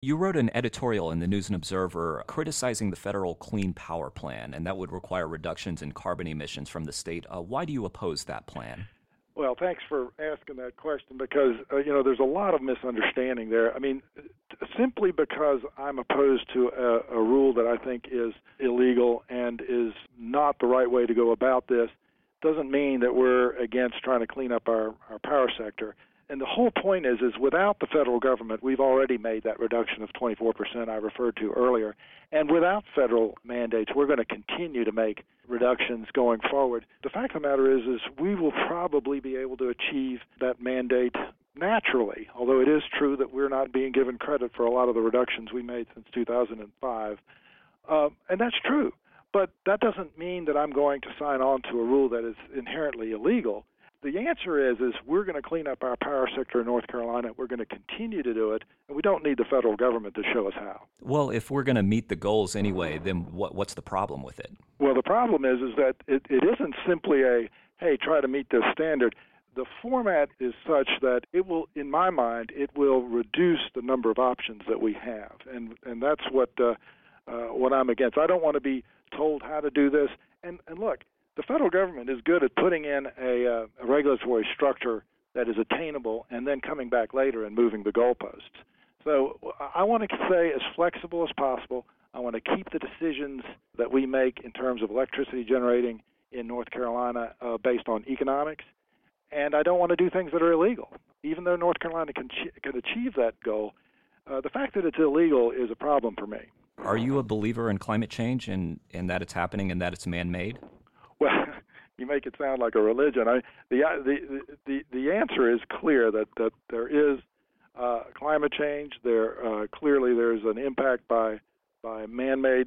You wrote an editorial in the News and Observer criticizing the federal Clean Power Plan, and that would require reductions in carbon emissions from the state. Why do you oppose that plan? Well, thanks for asking that question because, there's a lot of misunderstanding there. I mean, simply because I'm opposed to a rule that I think is illegal and is not the right way to go about this doesn't mean that we're against trying to clean up our power sector. And the whole point is without the federal government, we've already made that reduction of 24% I referred to earlier. And without federal mandates, we're going to continue to make reductions going forward. The fact of the matter is we will probably be able to achieve that mandate naturally, although it is true that we're not being given credit for a lot of the reductions we made since 2005. And that's true. But that doesn't mean that I'm going to sign on to a rule that is inherently illegal. The answer is we're going to clean up our power sector in North Carolina. We're going to continue to do it, and we don't need the federal government to show us how. Well, if we're going to meet the goals anyway, then what's the problem with it? Well, the problem is that it isn't simply hey, try to meet this standard. The format is such that it will, in my mind, it will reduce the number of options that we have, and that's what I'm against. I don't want to be told how to do this. And look, the federal government is good at putting in a regulatory structure that is attainable and then coming back later and moving the goalposts. So I want to stay as flexible as possible. I want to keep the decisions that we make in terms of electricity generating in North Carolina based on economics. And I don't want to do things that are illegal. Even though North Carolina can achieve that goal, the fact that it's illegal is a problem for me. Are you a believer in climate change and that it's happening and that it's man-made? Well, you make it sound like a religion. The answer is clear that there is climate change. Clearly there's an impact by man-made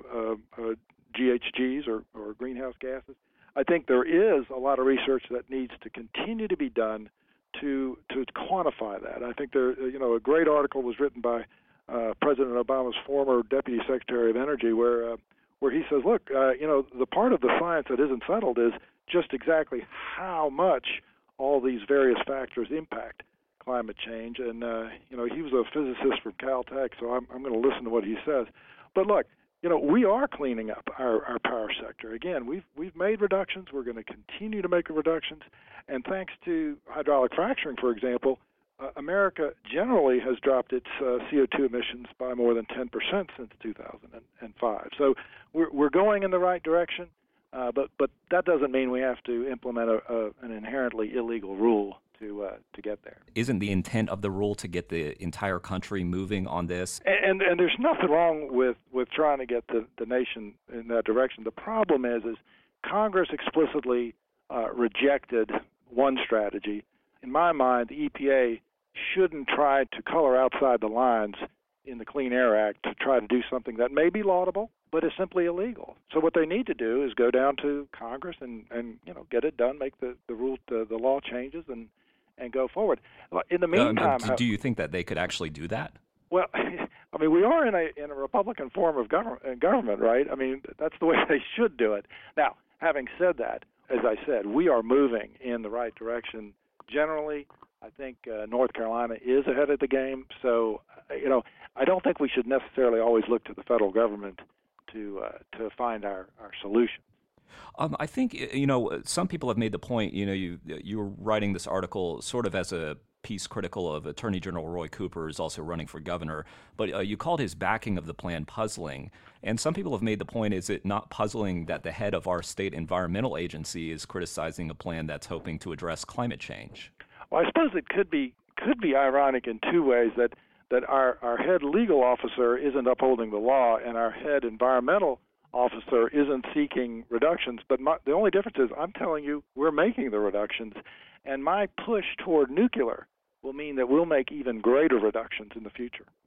GHGs or greenhouse gases. I think there is a lot of research that needs to continue to be done to quantify that. I think a great article was written by President Obama's former Deputy Secretary of Energy where he says, look, the part of the science that isn't settled is just exactly how much all these various factors impact climate change. And, he was a physicist from Caltech, so I'm going to listen to what he says. But look, we are cleaning up our power sector. Again, we've made reductions. We're going to continue to make reductions. And thanks to hydraulic fracturing, for example, America generally has dropped its CO2 emissions by more than 10% since 2005. So we're going in the right direction, but that doesn't mean we have to implement an inherently illegal rule to get there. Isn't the intent of the rule to get the entire country moving on this? And there's nothing wrong with trying to get the nation in that direction. The problem is Congress explicitly rejected one strategy. In my mind, the EPA shouldn't try to color outside the lines in the Clean Air Act to try to do something that may be laudable, but is simply illegal. So what they need to do is go down to Congress and get it done, make the law changes, and go forward. In the meantime, do you think that they could actually do that? Well, I mean, we are in a Republican form of government, right? I mean, that's the way they should do it. Now, having said that, as I said, we are moving in the right direction generally. I think North Carolina is ahead of the game. So, I don't think we should necessarily always look to the federal government to find our solution. I think, some people have made the point, you were writing this article sort of as a piece critical of Attorney General Roy Cooper, who's also running for governor, but you called his backing of the plan puzzling. And some people have made the point, is it not puzzling that the head of our state environmental agency is criticizing a plan that's hoping to address climate change? Well, I suppose it could be ironic in two ways, that our head legal officer isn't upholding the law and our head environmental officer isn't seeking reductions. But the only difference is I'm telling you we're making the reductions, and my push toward nuclear will mean that we'll make even greater reductions in the future.